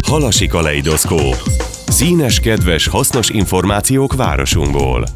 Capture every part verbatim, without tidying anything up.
Halasi kaleidoszkóp. Színes, kedves, hasznos információk városunkból.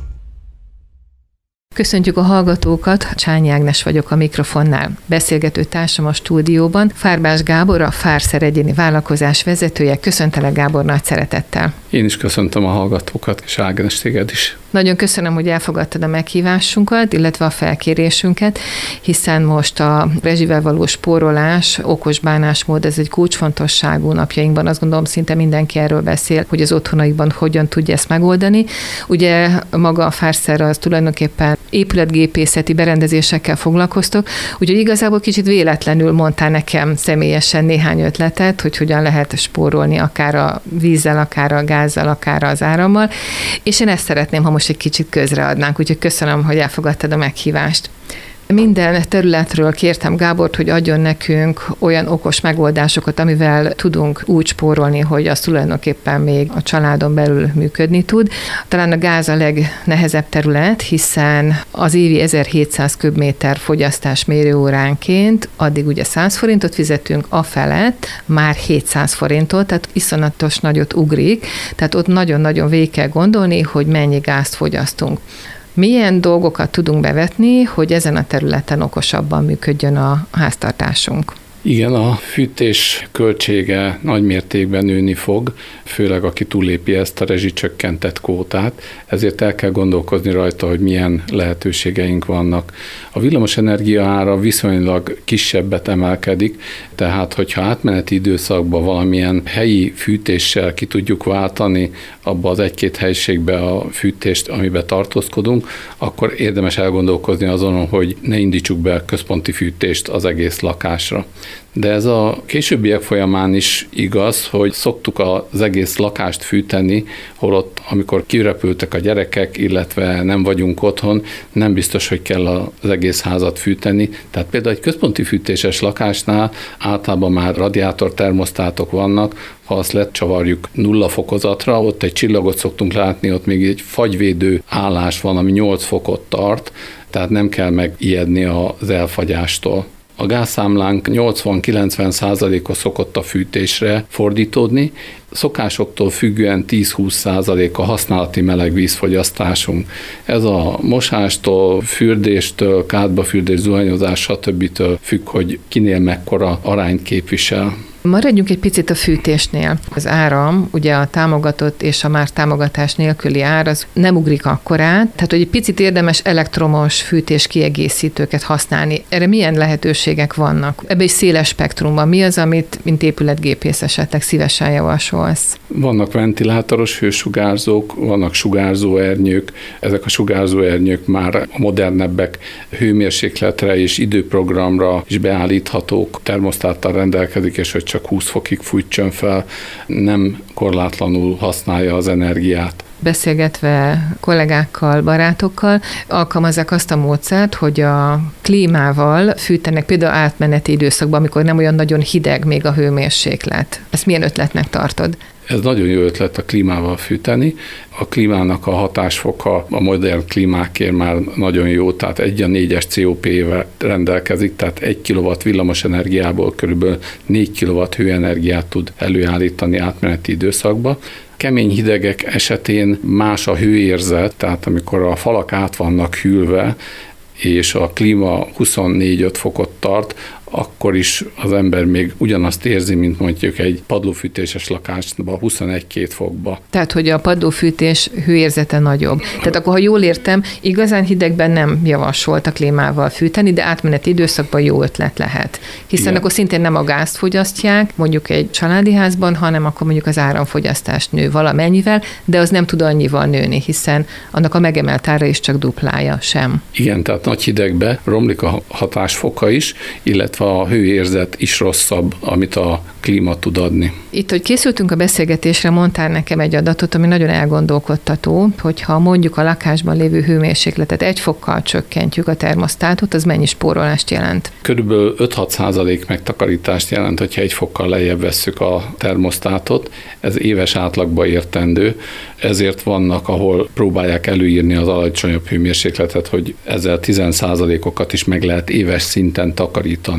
Köszöntjük a hallgatókat, Csányi Ágnes vagyok a mikrofonnál. Beszélgető társam a stúdióban, Fárbás Gábor, a Fárszer egyéni vállalkozás vezetője. Köszöntelek, Gábor, nagy szeretettel. Én is köszöntöm a hallgatókat, és Ágnes, téged is. Nagyon köszönöm, hogy elfogadtad a meghívásunkat, illetve a felkérésünket, hiszen most a rezsivel való spórolás, okos bánásmód, ez egy kulcsfontosságú napjainkban. Azt gondolom, szinte mindenki erről beszél, hogy az otthonaiban hogyan tudja ezt megoldani. Ugye maga a Fárszer az tulajdonképpen épületgépészeti berendezésekkel foglalkoztok, úgyhogy igazából kicsit véletlenül mondtál nekem személyesen néhány ötletet, hogy hogyan lehet spórolni akár a vízzel, akár a gázzal, akár az árammal, és én ezt szeretném, ha most egy kicsit közreadnánk, úgyhogy köszönöm, hogy elfogadtad a meghívást. Minden területről kértem Gábort, hogy adjon nekünk olyan okos megoldásokat, amivel tudunk úgy spórolni, hogy az tulajdonképpen még a családon belül működni tud. Talán a gáz a legnehezebb terület, hiszen az évi ezerhétszáz köbméter fogyasztás mérőóránként addig ugye száz forintot fizetünk, a felett már hétszáz forintot, tehát iszonyatos nagyot ugrik, tehát ott nagyon-nagyon végig kell gondolni, hogy mennyi gázt fogyasztunk. Milyen dolgokat tudunk bevetni, hogy ezen a területen okosabban működjön a háztartásunk? Igen, a fűtés költsége nagy mértékben nőni fog, főleg aki túllépi ezt a rezsicsökkentett kvótát, ezért el kell gondolkozni rajta, hogy milyen lehetőségeink vannak. A villamosenergia ára viszonylag kisebbet emelkedik, tehát hogyha átmeneti időszakban valamilyen helyi fűtéssel ki tudjuk váltani abba az egy-két helyiségbe a fűtést, amiben tartózkodunk, akkor érdemes elgondolkozni azon, hogy ne indítsuk be központi fűtést az egész lakásra. De ez a későbbiek folyamán is igaz, hogy szoktuk az egész lakást fűteni, holott amikor kirepültek a gyerekek, illetve nem vagyunk otthon, nem biztos, hogy kell az egész házat fűteni. Tehát például egy központi fűtéses lakásnál általában már radiátor termosztátok vannak, ha azt lecsavarjuk nulla fokozatra, ott egy csillagot szoktunk látni, ott még egy fagyvédő állás van, ami nyolc fokot tart, tehát nem kell megijedni az elfagyástól. A gázszámlánk nyolcvan-kilencven százaléka szokott a fűtésre fordítódni, szokásoktól függően tíz-húsz százalék a használati meleg vízfogyasztásunk. Ez a mosástól, fürdéstől, kádbafürdés, zuhanyozás, stb. Függ, hogy kinél mekkora arányt képvisel. Maradjunk egy picit a fűtésnél. Az áram, ugye a támogatott és a már támogatás nélküli ár, az nem ugrik akkorát, tehát hogy egy picit érdemes elektromos fűtés kiegészítőket használni. Erre milyen lehetőségek vannak? Ebben egy széles spektrumban mi az, amit mint épületgépész esetleg szívesen javasolsz? Vannak ventilátoros hősugárzók, vannak sugárzóernyők, ezek a sugárzóernyők már a modernebbek, hőmérsékletre és időprogramra is beállíthatók, termosztáttal rendelkezik, és hogy csak húsz fokig fűtsön fel, nem korlátlanul használja az energiát. Beszélgetve kollégákkal, barátokkal alkalmazzák azt a módszert, hogy a klímával fűtenek például átmeneti időszakban, amikor nem olyan nagyon hideg még a hőmérséklet. Ezt milyen ötletnek tartod? Ez nagyon jó ötlet a klímával fűteni. A klímának a hatásfoka a modern klímákért már nagyon jó, tehát egy a négyes cé o pé-vel rendelkezik, tehát egy kilowatt villamos energiából körülbelül négy kilowatt hőenergiát tud előállítani átmeneti időszakba. Kemény hidegek esetén más a hőérzet, tehát amikor a falak át vannak hűlve, és a klíma huszonnégy-öt fokot tart, akkor is az ember még ugyanazt érzi, mint mondjuk egy padlófűtéses lakásban huszonegy-két fokba. Tehát, hogy a padlófűtés hőérzete nagyobb. Tehát akkor, ha jól értem, igazán hidegben nem javasolt a klímával fűteni, de átmeneti időszakban jó ötlet lehet. Hiszen igen, akkor szintén nem a gázt fogyasztják, mondjuk egy családi házban, hanem akkor mondjuk az áramfogyasztást nő valamennyivel, de az nem tud annyival nőni, hiszen annak a megemelt ára is csak duplája sem. Igen, tehát nagy hidegben romlik a hatásfoka is, illetve a hőérzet is rosszabb, amit a klíma tud adni. Itt, hogy készültünk a beszélgetésre, mondtál nekem egy adatot, ami nagyon elgondolkodtató, hogyha mondjuk a lakásban lévő hőmérsékletet egy fokkal csökkentjük a termosztátot, az mennyi spórolást jelent? Körülbelül öt-hat százalék megtakarítást jelent, hogyha egy fokkal lejjebb vesszük a termosztátot. Ez éves átlagba értendő, ezért vannak, ahol próbálják előírni az alacsonyabb hőmérsékletet, hogy ezzel tíz százalékokat is meg lehet éves szinten takarítani.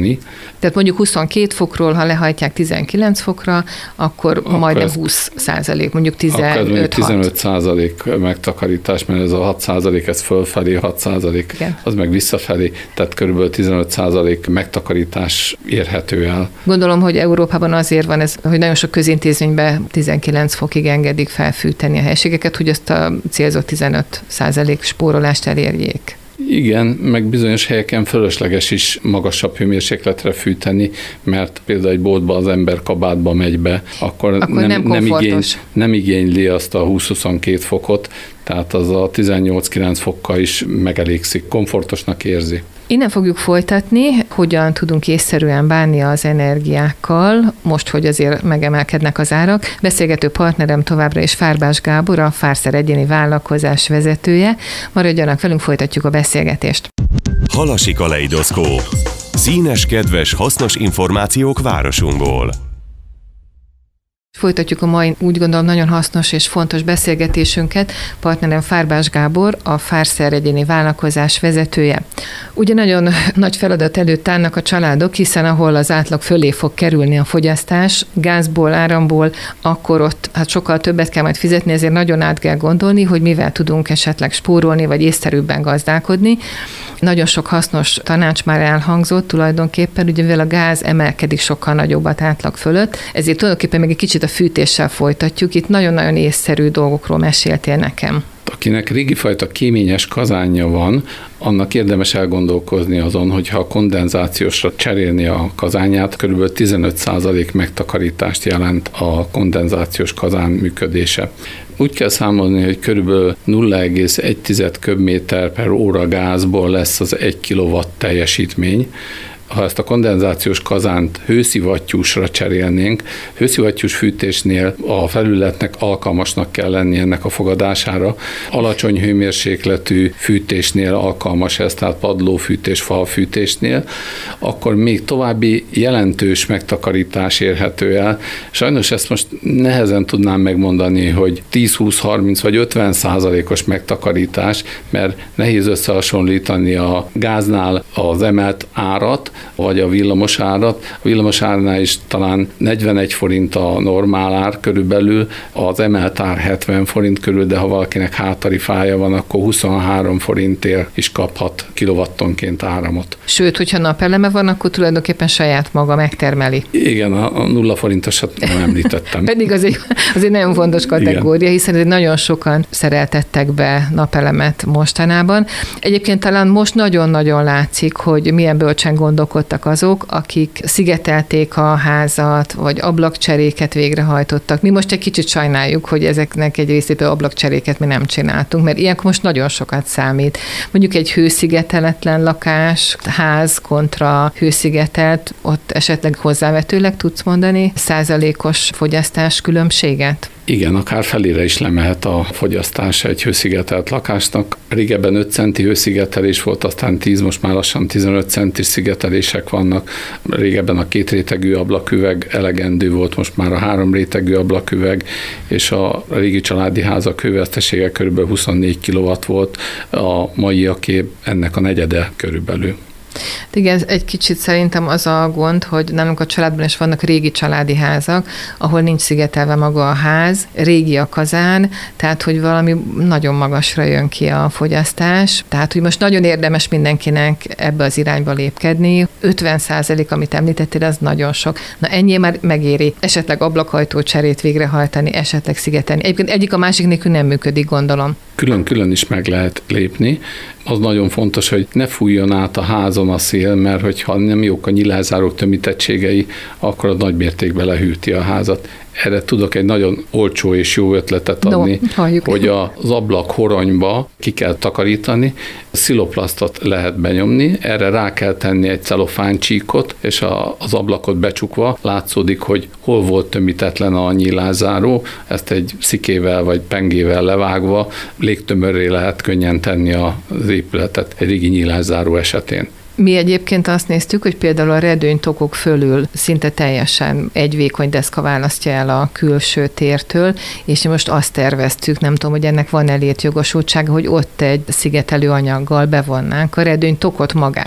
tartani. Tehát mondjuk huszonkettő fokról, ha lehajtják tizenkilenc fokra, akkor, akkor majdnem ez, húsz százalék, mondjuk tizenöt tizenöt százalék megtakarítás, mert ez a hat százalék, ez fölfelé, hat százalék, igen. Az meg visszafelé, tehát körülbelül tizenöt százalék megtakarítás érhető el. Gondolom, hogy Európában azért van ez, hogy nagyon sok közintézményben tizenkilenc fokig engedik felfűteni a helységeket, hogy azt a célzott tizenöt százalék spórolást elérjék. Igen, meg bizonyos helyeken fölösleges is magasabb hőmérsékletre fűteni, mert például egy boltba az ember kabátba megy be, akkor, akkor nem, nem, nem, igény, nem igényli azt a húsz-huszonkettő fokot, tehát az a tizennyolc-kilenc fokkal is megelégszik, komfortosnak érzi. Innen fogjuk folytatni, hogyan tudunk észszerűen bánni az energiákkal, most, hogy azért megemelkednek az árak. Beszélgető partnerem továbbra is Fárbás Gábor, a Fárszer egyéni vállalkozás vezetője. Maradjanak velünk, folytatjuk a beszélgetést. Halasi kaleidoszkóp. Színes, kedves, hasznos információk városunkból. Folytatjuk a mai, úgy gondolom, nagyon hasznos és fontos beszélgetésünket. Partnerem Fárbás Gábor, a Fárszer egyéni vállalkozás vezetője. Ugye nagyon nagy feladat előtt állnak a családok, hiszen ahol az átlag fölé fog kerülni a fogyasztás, gázból, áramból, akkor ott hát sokkal többet kell majd fizetni, ezért nagyon át kell gondolni, hogy mivel tudunk esetleg spórolni, vagy észszerűbben gazdálkodni. Nagyon sok hasznos tanács már elhangzott tulajdonképpen, ugye mivel a gáz emelkedik sokkal nagyobbat átlag fölött, ezért tulajdonképpen meg egy kicsit a fűtéssel folytatjuk. Itt nagyon-nagyon észszerű dolgokról meséltél nekem. Akinek régi fajta kéményes kazánja van, annak érdemes elgondolkozni azon, hogyha a kondenzációsra cserélni a kazánját, kb. tizenöt százalék megtakarítást jelent a kondenzációs kazán működése. Úgy kell számolni, hogy kb. nulla egész egy köbméter per óra gázból lesz az egy kilowatt teljesítmény. Ha ezt a kondenzációs kazánt hőszivattyúsra cserélnénk, hőszivattyús fűtésnél a felületnek alkalmasnak kell lenni ennek a fogadására. Alacsony hőmérsékletű fűtésnél alkalmas ez, tehát padlófűtés, falfűtésnél, akkor még további jelentős megtakarítás érhető el. Sajnos ezt most nehezen tudnám megmondani, hogy tíz, húsz, harminc vagy ötven százalékos megtakarítás, mert nehéz összehasonlítani a gáznál az emelt árat, vagy a villamos árat. A villamos árnál is talán negyvenegy forint a normál ár körülbelül, az emelt ár hetven forint körül, de ha valakinek háttarifája van, akkor huszonhárom forintért is kaphat kilowattonként áramot. Sőt, hogyha napeleme van, akkor tulajdonképpen saját maga megtermeli. Igen, a nulla forintosat nem említettem. Pedig az egy, az egy nagyon fontos kategória, igen. Hiszen nagyon sokan szereltettek be napelemet mostanában. Egyébként talán most nagyon-nagyon látszik, hogy milyen bölcsen gondolkodtak azok, akik szigetelték a házat, vagy ablakcseréket végrehajtottak. Mi most egy kicsit sajnáljuk, hogy ezeknek egy részében ablakcseréket mi nem csináltunk, mert ilyenkor most nagyon sokat számít. Mondjuk egy hőszigeteletlen lakás, ház kontra hőszigetelt, ott esetleg hozzávetőleg tudsz mondani százalékos fogyasztás különbséget? Igen, akár felére is lemehet a fogyasztás egy hőszigetelt lakásnak. Régebben öt centi hőszigetelés volt, aztán tíz, most már lassan tizenöt centis szigetelések vannak. Régebben a két rétegű ablaküveg elegendő volt, most már a három rétegű ablaküveg, és a régi családi házak hővesztesége kb. huszonnégy kilowatt volt, a maiaké ennek a negyede körülbelül. Igen, egy kicsit szerintem az a gond, hogy nálunk a családban is vannak régi családi házak, ahol nincs szigetelve maga a ház, régi a kazán, tehát hogy valami nagyon magasra jön ki a fogyasztás. Tehát, hogy most nagyon érdemes mindenkinek ebbe az irányba lépkedni. ötven százalék, amit említettél, az nagyon sok. Na ennyi már megéri. Esetleg ablakhajtó cserét végrehajtani, esetleg szigetelni. Egyébként egyik a másik nélkül nem működik, gondolom. Külön-külön is meg lehet lépni. Az nagyon fontos, hogy ne fújjon át a házon a szél, mert hogyha nem jók a nyilázárók tömítettségei, akkor az nagy mértékben lehűti a házat. Erre tudok egy nagyon olcsó és jó ötletet adni, no, hogy az ablak horonyba ki kell takarítani, sziloplasztot lehet benyomni, erre rá kell tenni egy celofáncsíkot, és az ablakot becsukva látszódik, hogy hol volt tömítetlen a nyílászáró, ezt egy szikével vagy pengével levágva légtömörré lehet könnyen tenni az épületet egy régi nyílászáró esetén. Mi egyébként azt néztük, hogy például a redőnytokok fölül szinte teljesen egy vékony deszka választja el a külső tértől, és most azt terveztük, nem tudom, hogy ennek van-e létjogosultsága, hogy ott egy szigetelő anyaggal bevonnánk a redőnytokot magát.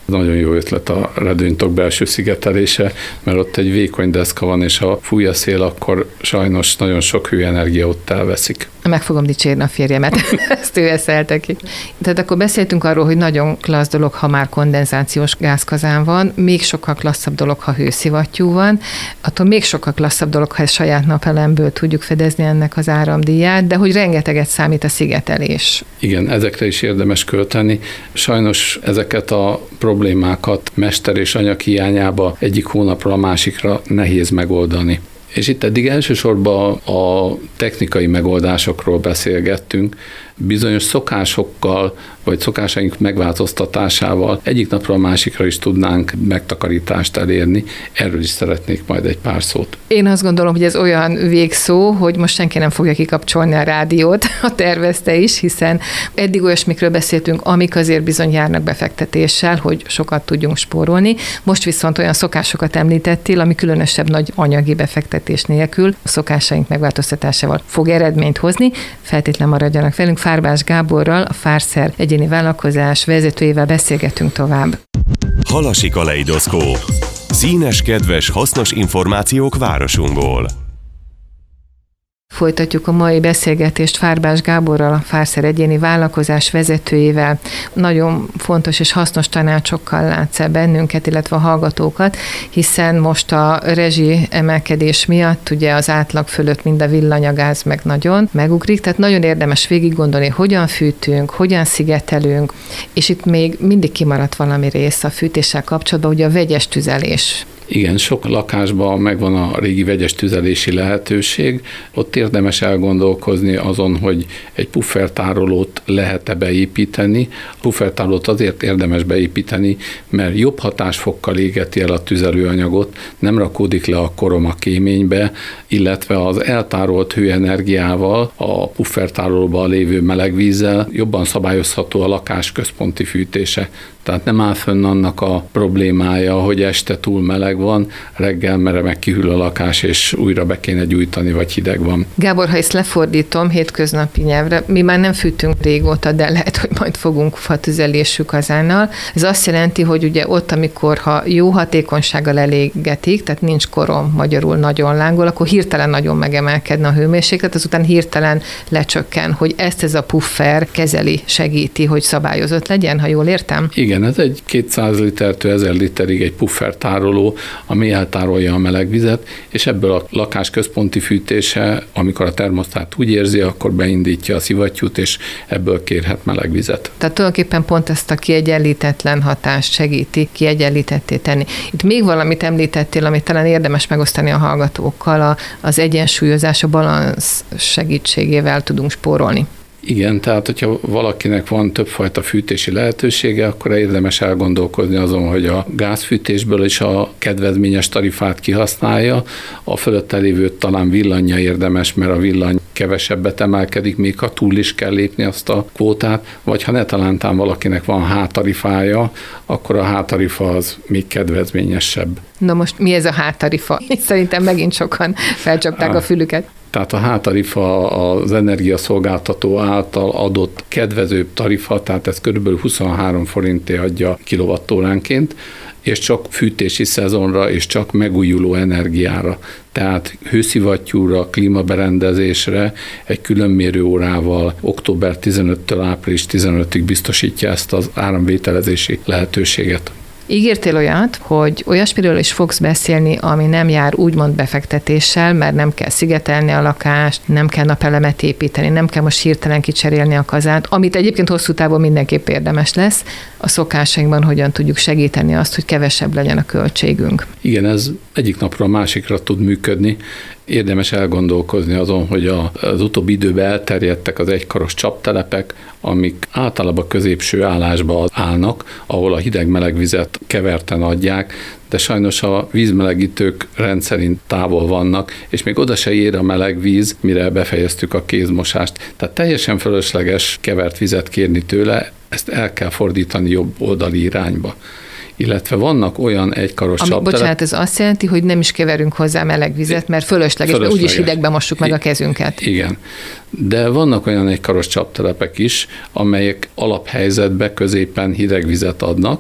Nagyon jó ötlet a redőnytok belső szigetelése, mert ott egy vékony deszka van, és ha fúj a szél, akkor sajnos nagyon sok hőenergia ott elveszik. Meg fogom dicsérni a férjemet, ezt ő eszelte ki. Tehát akkor beszéltünk arról, hogy nagyon klassz dolog, ha már kondenzációs gázkazán van, még sokkal klasszabb dolog, ha hőszivattyú van, attól még sokkal klasszabb dolog, ha saját napelemből tudjuk fedezni ennek az áramdíját, de hogy rengeteget számít a szigetelés. Igen, ezekre is érdemes költeni. Sajnos ezeket a problémákat mester és anyag hiányába egyik hónapra a másikra nehéz megoldani. És itt eddig elsősorban a technikai megoldásokról beszélgettünk, bizonyos szokásokkal, vagy szokásaink megváltoztatásával egyik napra a másikra is tudnánk megtakarítást elérni. Erről is szeretnék majd egy pár szót. Én azt gondolom, hogy ez olyan végszó, hogy most senki nem fogja kikapcsolni a rádiót, a tervezte is, hiszen eddig olyasmikről beszéltünk, amik azért bizony járnak befektetéssel, hogy sokat tudjunk spórolni. Most viszont olyan szokásokat említettél, ami különösebb nagy anyagi befektetés nélkül a szokásaink megváltoztatásával fog eredményt hozni. Feltétlenül maradjanak velünk. Fárbás Gáborral, a Fárszer egyéni vállalkozás vezetőjével beszélgetünk tovább. Halasi kaleidoszkóp. Színes, kedves, hasznos információk városunkból. Folytatjuk a mai beszélgetést Fárbás Gáborral, a Fárszer egyéni vállalkozás vezetőjével. Nagyon fontos és hasznos tanácsokkal látsz el bennünket, illetve a hallgatókat, hiszen most a rezsi emelkedés miatt ugye az átlag fölött mind a villany, a gáz meg nagyon megugrik, tehát nagyon érdemes végig gondolni, hogyan fűtünk, hogyan szigetelünk, és itt még mindig kimaradt valami rész a fűtéssel kapcsolatban, ugye a vegyes tüzelés. Igen, sok lakásban megvan a régi vegyes tüzelési lehetőség. Ott érdemes elgondolkozni azon, hogy egy puffertárolót lehet-e beépíteni. A puffertárolót azért érdemes beépíteni, mert jobb hatásfokkal égeti el a tüzelőanyagot, nem rakódik le a korom a kéménybe, illetve az eltárolt hőenergiával, a puffertárolóban lévő melegvízzel jobban szabályozható a lakás központi fűtése. Tehát nem áll fönn annak a problémája, hogy este túl meleg van, reggel mere meg kihűl a lakás, és újra be kéne gyújtani, vagy hideg van. Gábor, ha ezt lefordítom hétköznapi nyelvre, mi már nem fűtünk régóta, de lehet, hogy majd fogunk fatüzelésű kazánnal. Ez azt jelenti, hogy ugye ott, amikor ha jó hatékonysággal elégetik, tehát nincs korom, magyarul nagyon lángol, akkor hirtelen nagyon megemelkedne a hőmérséklet, azután hirtelen lecsökken, hogy ezt ez a puffer kezeli, segíti, hogy szabályozott legyen, ha jól értem? Igen, ez egy kétszáz litertől ezer literig egy puffertároló, ami eltárolja a melegvizet, és ebből a lakás központi fűtése, amikor a termosztát úgy érzi, akkor beindítja a szivattyút, és ebből kérhet melegvizet. Tehát tulajdonképpen pont ezt a kiegyenlítetlen hatást segíti kiegyenlítetté tenni. Itt még valamit említettél, amit talán érdemes megosztani a hallgatókkal, az egyensúlyozás, a balansz segítségével tudunk spórolni. Igen, tehát hogyha valakinek van többfajta fűtési lehetősége, akkor érdemes elgondolkozni azon, hogy a gázfűtésből is a kedvezményes tarifát kihasználja, a fölötte lévőt talán villanyja érdemes, mert a villany kevesebbet emelkedik, még ha túl is kell lépni azt a kvótát, vagy ha ne talántán valakinek van H-tarifája, akkor a H-tarifa az még kedvezményesebb. Na most mi ez a H-tarifa? Szerintem megint sokan felcsapták a fülüket. Tehát a H-tarifa az energiaszolgáltató által adott kedvezőbb tarifa, tehát ez körülbelül huszonhárom forinté adja kilovattóránként, és csak fűtési szezonra, és csak megújuló energiára. Tehát hőszivattyúra, klímaberendezésre egy külön mérőórával október tizenötödikétől április tizenötödikéig biztosítja ezt az áramvételezési lehetőséget. Ígértél olyat, hogy olyasmiről is fogsz beszélni, ami nem jár úgymond befektetéssel, mert nem kell szigetelni a lakást, nem kell napelemet építeni, nem kell most hirtelen kicserélni a kazát, amit egyébként hosszú távon mindenképp érdemes lesz. A szokásainkban hogyan tudjuk segíteni azt, hogy kevesebb legyen a költségünk. Igen, ez egyik napra a másikra tud működni. Érdemes elgondolkozni azon, hogy az utóbbi időben elterjedtek az egykaros csaptelepek, amik általában középső állásba állnak, ahol a hideg-meleg vizet keverten adják, de sajnos a vízmelegítők rendszerint távol vannak, és még oda se ér a meleg víz, mire befejeztük a kézmosást. Tehát teljesen fölösleges kevert vizet kérni tőle, ezt el kell fordítani jobb oldali irányba. Illetve vannak olyan egykaros csaptelepek. Bocsánat, ez azt jelenti, hogy nem is keverünk hozzá meleg vizet, mert fölösleges, mert úgyis hidegben mossuk meg a kezünket. Igen, de vannak olyan egykaros csaptelepek is, amelyek alaphelyzetben középen hideg vizet adnak.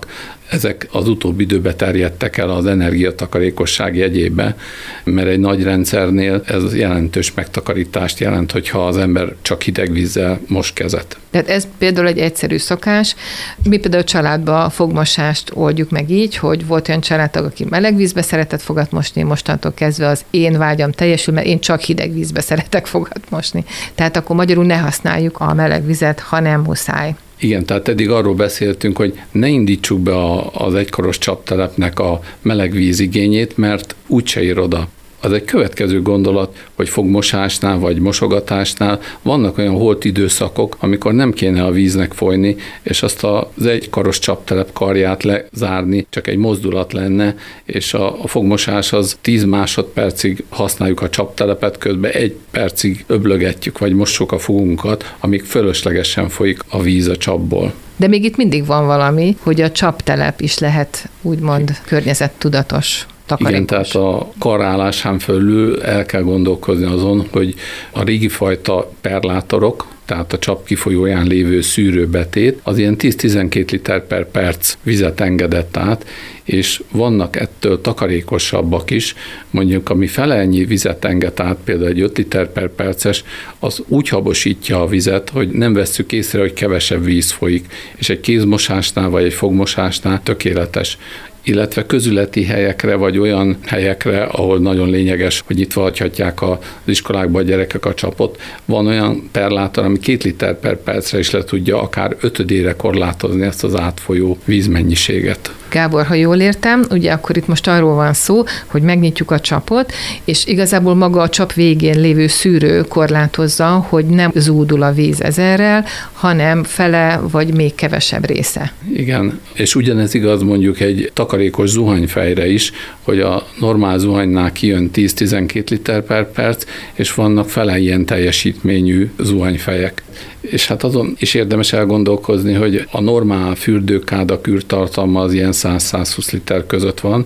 ezek az utóbbi időben terjedtek el az energiatakarékosság jegyébe, mert egy nagy rendszernél ez jelentős megtakarítást jelent, hogyha az ember csak hideg vízzel mos kezet. Tehát ez például egy egyszerű szokás. Mi például a családban a fogmosást oldjuk meg így, hogy volt olyan családtag, aki meleg vízbe szeretett fogat mosni, mostantól kezdve az én vágyam teljesül, mert én csak hideg vízbe szeretek fogat mosni. Tehát akkor magyarul ne használjuk a meleg vizet, ha nem muszáj. Igen, tehát eddig arról beszéltünk, hogy ne indítsuk be a, az egykaros csaptelepnek a meleg víz igényét, mert úgyse ér oda. Az egy következő gondolat, hogy fogmosásnál vagy mosogatásnál vannak olyan holt időszakok, amikor nem kéne a víznek folyni, és azt az egykaros csaptelep karját lezárni, csak egy mozdulat lenne, és a, a fogmosás az tíz másodpercig használjuk a csaptelepet, közben egy percig öblögetjük, vagy mossuk a fogunkat, amíg fölöslegesen folyik a víz a csapból. De még itt mindig van valami, hogy a csaptelep is lehet úgymond környezettudatos. Igen, tehát a karálásán fölül el kell gondolkozni azon, hogy a régi fajta perlátorok, tehát a csap kifolyóján lévő szűrőbetét, az ilyen tíz-tizenkét liter per perc vizet engedett át, és vannak ettől takarékosabbak is, mondjuk ami fele ennyi vizet enged át, például egy öt liter per perces, az úgy habosítja a vizet, hogy nem vesszük észre, hogy kevesebb víz folyik, és egy kézmosásnál vagy egy fogmosásnál tökéletes. Illetve közületi helyekre, vagy olyan helyekre, ahol nagyon lényeges, hogy itt hagyhatják az iskolákban a gyerekek a csapot. Van olyan perlátor, ami két liter per percre is le tudja akár ötödére korlátozni ezt az átfolyó vízmennyiséget. Gábor, ha jól értem, ugye akkor itt most arról van szó, hogy megnyitjuk a csapot, és igazából maga a csap végén lévő szűrő korlátozza, hogy nem zúdul a víz ezerrel, hanem fele vagy még kevesebb része. Igen, és ugyanez igaz mondjuk egy takarékos zuhanyfejre is, hogy a normál zuhanynál kijön tíz-tizenkét liter per perc, és vannak fele ilyen teljesítményű zuhanyfejek. És hát azon is érdemes elgondolkozni, hogy a normál fürdőkádak űrtartalma az ilyen száz-százhúsz liter között van,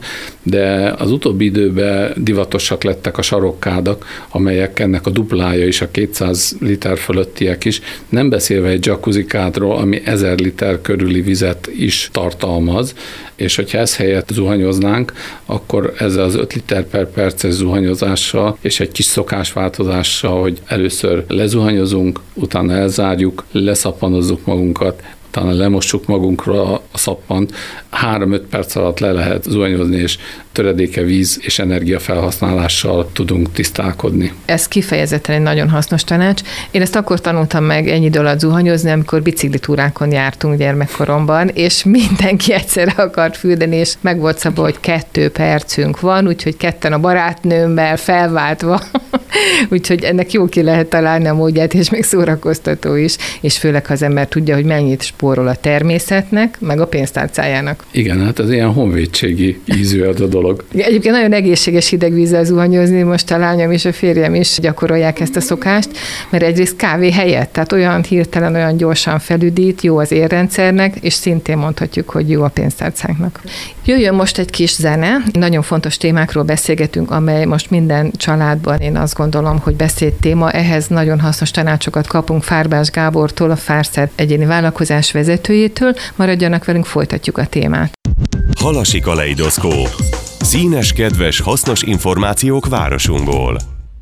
de az utóbbi időben divatosak lettek a sarokkádak, amelyek ennek a duplája is, a kétszáz liter fölöttiek is, nem beszélve egy jacuzzikádról, ami ezer liter körüli vizet is tartalmaz, és hogyha ezt helyett zuhanyoznánk, akkor ezzel az öt liter per perces zuhanyozással és egy kis szokásváltozással, hogy először lezuhanyozunk, utána elzárjuk, leszappanozzuk magunkat, utána lemossuk magunkra a szappant, három-öt perc alatt le lehet zuhanyozni, és töredéke víz és energia felhasználással tudunk tisztálkodni. Ez kifejezetten egy nagyon hasznos tanács. Én ezt akkor tanultam meg ennyi idő alatt zuhanyozni, amikor biciklitúrákon jártunk gyermekkoromban, és mindenki egyszerre akart fürdeni, és meg volt szabva, hogy kettő percünk van, úgyhogy ketten a barátnőmmel felváltva, úgyhogy ennek jó ki lehet találni a módját, és még szórakoztató is, és főleg, ha az ember tudja, hogy mennyit spórol a természetnek, meg a pénztárcájának. Igen, hát ez ilyen honvédségi ízű ez a dolog. Egyébként nagyon egészséges hidegvízzel zuhanyozni, most a lányom és a férjem is gyakorolják ezt a szokást, mert egyrészt kávé helyett, tehát olyan hirtelen, olyan gyorsan felüdít, jó az érrendszernek, és szintén mondhatjuk, hogy jó a pénztárcánknak. Jöjjön most egy kis zene, nagyon fontos témákról beszélgetünk, amely most minden családban, én azt gondolom, hogy beszédtéma, ehhez nagyon hasznos tanácsokat kapunk Fárbás Gábortól, a Fárszer egyéni vállalkozás vezetőjétől, maradjanak velünk, folytatjuk a témát. Halasi kaleidoszkóp. Színes, kedves, hasznos információk városunkból.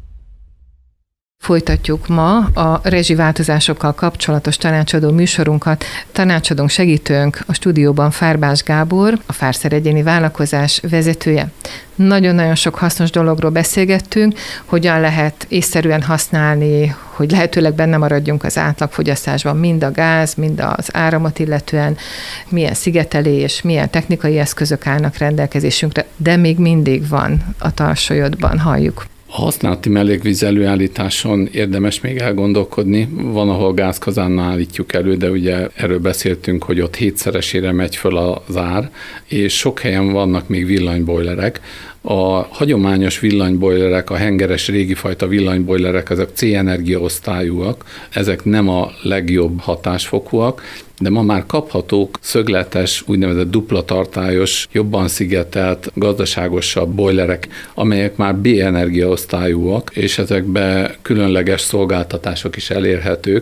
Folytatjuk ma a rezsiváltozásokkal kapcsolatos tanácsadó műsorunkat. Tanácsadónk, segítőnk a stúdióban Fárbás Gábor, a Fárszer egyéni vállalkozás vezetője. Nagyon-nagyon sok hasznos dologról beszélgettünk, hogyan lehet észszerűen használni, hogy lehetőleg benne maradjunk az átlagfogyasztásban, mind a gáz, mind az áramot illetően, milyen szigetelés, milyen technikai eszközök állnak rendelkezésünkre, de még mindig van a tarsolyodban, halljuk. A használati melegvíz előállításon érdemes még elgondolkodni. Van, ahol gázkazánnal állítjuk elő, de ugye erről beszéltünk, hogy ott hétszeresére megy föl az ár, és sok helyen vannak még villanybojlerek. A hagyományos villanybojlerek, a hengeres régi fajta villanybojlerek, ezek C-energia osztályúak, ezek nem a legjobb hatásfokúak, de ma már kaphatók szögletes, úgynevezett dupla tartályos, jobban szigetelt, gazdaságosabb bojlerek, amelyek már B-energiaosztályúak, és ezekben különleges szolgáltatások is elérhetők,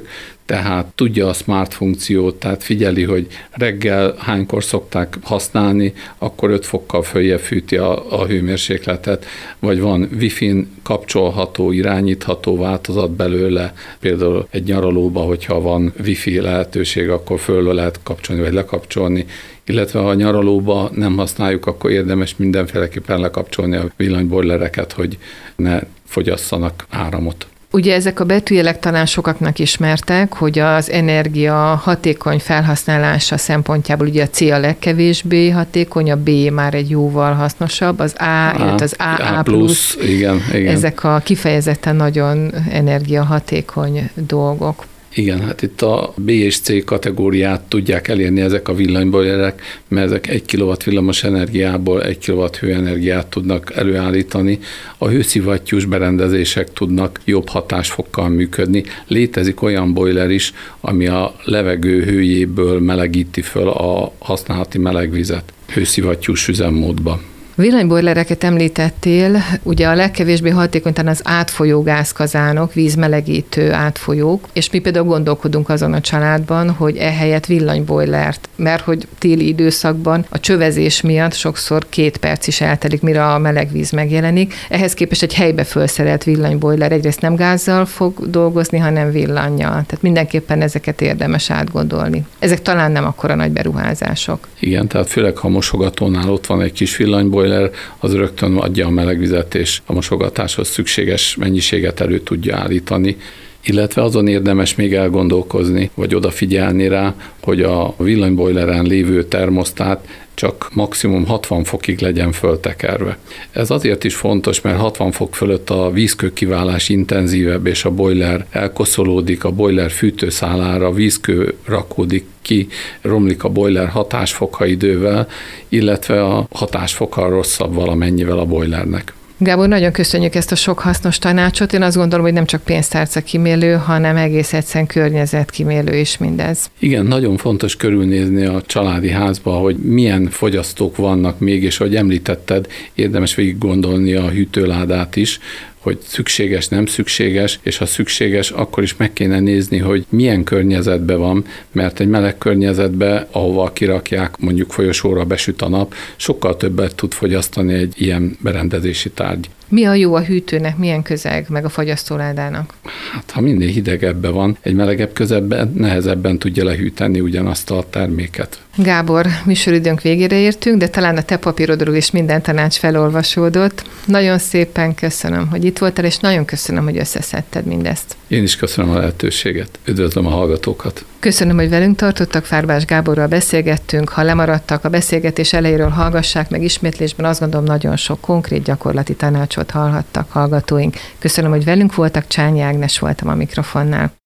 tehát tudja a smart funkciót, tehát figyeli, hogy reggel hánykor szokták használni, akkor öt fokkal följebb fűti a, a hőmérsékletet, vagy van Wi-Fi-n kapcsolható, irányítható változat belőle, például egy nyaralóba, hogyha van Wi-Fi lehetőség, akkor föl lehet kapcsolni, vagy lekapcsolni, illetve ha a nyaralóba nem használjuk, akkor érdemes mindenféleképpen lekapcsolni a villanybojlereket, hogy ne fogyasszanak áramot. Ugye ezek a betűjelek talán sokaknak ismertek, hogy az energia hatékony felhasználása szempontjából ugye a C a legkevésbé hatékony, a B már egy jóval hasznosabb, az A, a illetve az á á plusz, igen, igen. Ezek a kifejezetten nagyon energiahatékony dolgok. Igen, hát itt a B és C kategóriát tudják elérni ezek a villanybojlerek, mert ezek egy kilowatt villamos energiából egy kilowatt hőenergiát tudnak előállítani. A hőszivattyús berendezések tudnak jobb hatásfokkal működni. Létezik olyan bojler is, ami a levegő hőjéből melegíti föl a használati melegvizet hőszivattyús üzemmódba. Villanybojlereket említettél, ugye a legkevésbé hatékony talán az átfolyó gázkazánok, vízmelegítő átfolyók, és mi például gondolkodunk azon a családban, hogy ehelyett villanybojlert, mert hogy téli időszakban a csövezés miatt sokszor két perc is eltelik, mire a meleg víz megjelenik. Ehhez képest egy helybe felszerelt villanybojler egyrészt nem gázzal fog dolgozni, hanem villannyal. Tehát mindenképpen ezeket érdemes átgondolni. Ezek talán nem akkora nagy beruházások. Igen, tehát főleg ha a mosogatónál ott van egy kis villanybojler, az rögtön adja a melegvizet, és a mosogatáshoz szükséges mennyiséget elő tudja állítani. Illetve azon érdemes még elgondolkozni, vagy odafigyelni rá, hogy a villanybojleren lévő termosztát csak maximum hatvan fokig legyen föltekerve. Ez azért is fontos, mert hatvan fok fölött a vízkő kiválás intenzívebb, és a bojler elkoszolódik, a bojler fűtőszálára vízkő rakódik ki, romlik a bojler hatásfoka idővel, illetve a hatásfoka rosszabb valamennyivel a bojlernek. Gábor, nagyon köszönjük ezt a sok hasznos tanácsot. Én azt gondolom, hogy nem csak pénztárca kímélő, hanem egész egyszerűen környezetkímélő is mindez. Igen, nagyon fontos körülnézni a családi házba, hogy milyen fogyasztók vannak még, és ahogy említetted, érdemes végig gondolni a hűtőládát is, hogy szükséges, nem szükséges, és ha szükséges, akkor is meg kéne nézni, hogy milyen környezetben van, mert egy meleg környezetben, ahova kirakják, mondjuk folyosóra besüt a nap, sokkal többet tud fogyasztani egy ilyen berendezési tárgy. Mi a jó a hűtőnek, milyen közeg, meg a fagyasztóládának? Hát, ha minél hidegebben van, egy melegebb közegben nehezebben tudja lehűteni ugyanazt a terméket. Gábor, műsoridőnk végére értünk, de talán a te papírodról is minden tanács felolvasódott. Nagyon szépen köszönöm, hogy itt voltál, és nagyon köszönöm, hogy összeszedted mindezt. Én is köszönöm a lehetőséget. Üdvözlöm a hallgatókat. Köszönöm, hogy velünk tartottak, Fárbás Gáborral beszélgettünk. Ha lemaradtak a beszélgetés elejéről, hallgassák meg ismétlésben, azt gondolom nagyon sok konkrét gyakorlati tanácsot hallhattak hallgatóink. Köszönöm, hogy velünk voltak, Csányi Ágnes voltam a mikrofonnál.